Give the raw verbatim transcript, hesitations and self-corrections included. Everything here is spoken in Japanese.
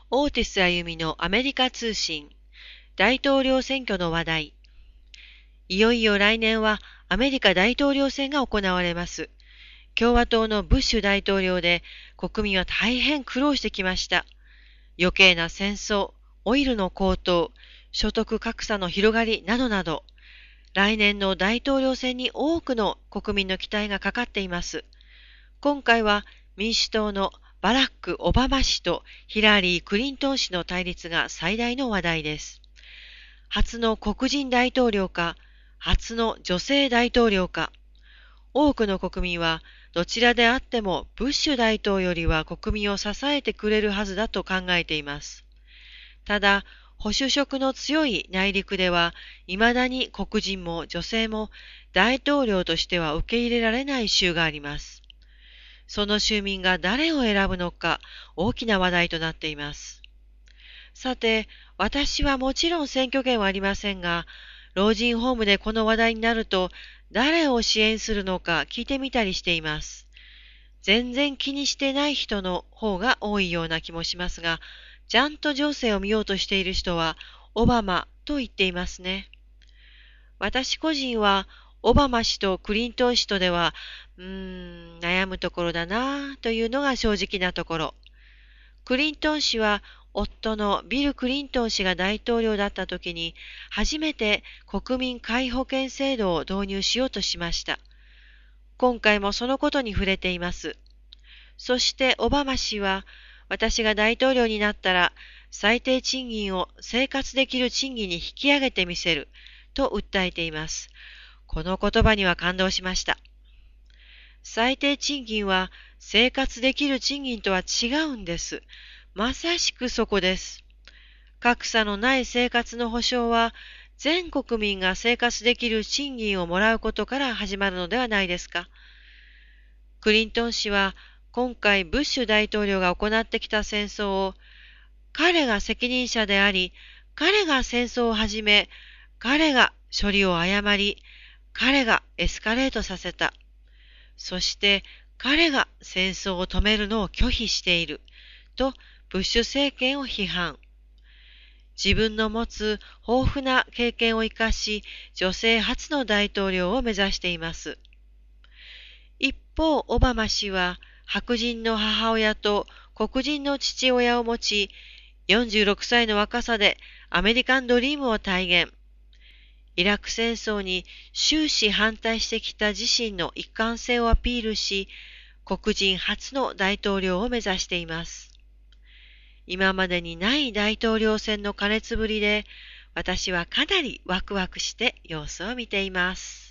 オーティス歩みのアメリカ通信、大統領選挙の話題。いよいよ来年はアメリカ大統領選が行われます。共和党のブッシュ大統領で国民は大変苦労してきました。余計な戦争、オイルの高騰、所得格差の広がりなどなど、来年の大統領選に多くの国民の期待がかかっています。今回は民主党のバラック・オバマ氏とヒラリー・クリントン氏の対立が最大の話題です。初の黒人大統領か、初の女性大統領か。多くの国民はどちらであってもブッシュ大統領よりは国民を支えてくれるはずだと考えています。ただ、保守色の強い内陸では、未だに黒人も女性も大統領としては受け入れられない州があります。その州民が誰を選ぶのか大きな話題となっています。さて、私はもちろん選挙権はありませんが、老人ホームでこの話題になると誰を支援するのか聞いてみたりしています。全然気にしてない人の方が多いような気もしますが、ちゃんと情勢を見ようとしている人はオバマと言っていますね。私個人はオバマ氏とクリントン氏とでは、うーん、悩むところだなというのが正直なところ。クリントン氏は夫のビル・クリントン氏が大統領だった時に初めて国民皆保険制度を導入しようとしました。今回もそのことに触れています。そしてオバマ氏は私が大統領になったら最低賃金を生活できる賃金に引き上げてみせると訴えています。この言葉には感動しました。最低賃金は生活できる賃金とは違うんです。まさしくそこです。格差のない生活の保障は全国民が生活できる賃金をもらうことから始まるのではないですか。クリントン氏は今回ブッシュ大統領が行ってきた戦争を彼が責任者であり、彼が戦争を始め、彼が処理を誤り、彼がエスカレートさせた。そして彼が戦争を止めるのを拒否しているとブッシュ政権を批判。自分の持つ豊富な経験を生かし、女性初の大統領を目指しています。一方、オバマ氏は白人の母親と黒人の父親を持ち、よんじゅうろくさいの若さでアメリカンドリームを体現。イラク戦争に終始反対してきた自身の一貫性をアピールし、黒人初の大統領を目指しています。今までにない大統領選の過熱ぶりで、私はかなりワクワクして様子を見ています。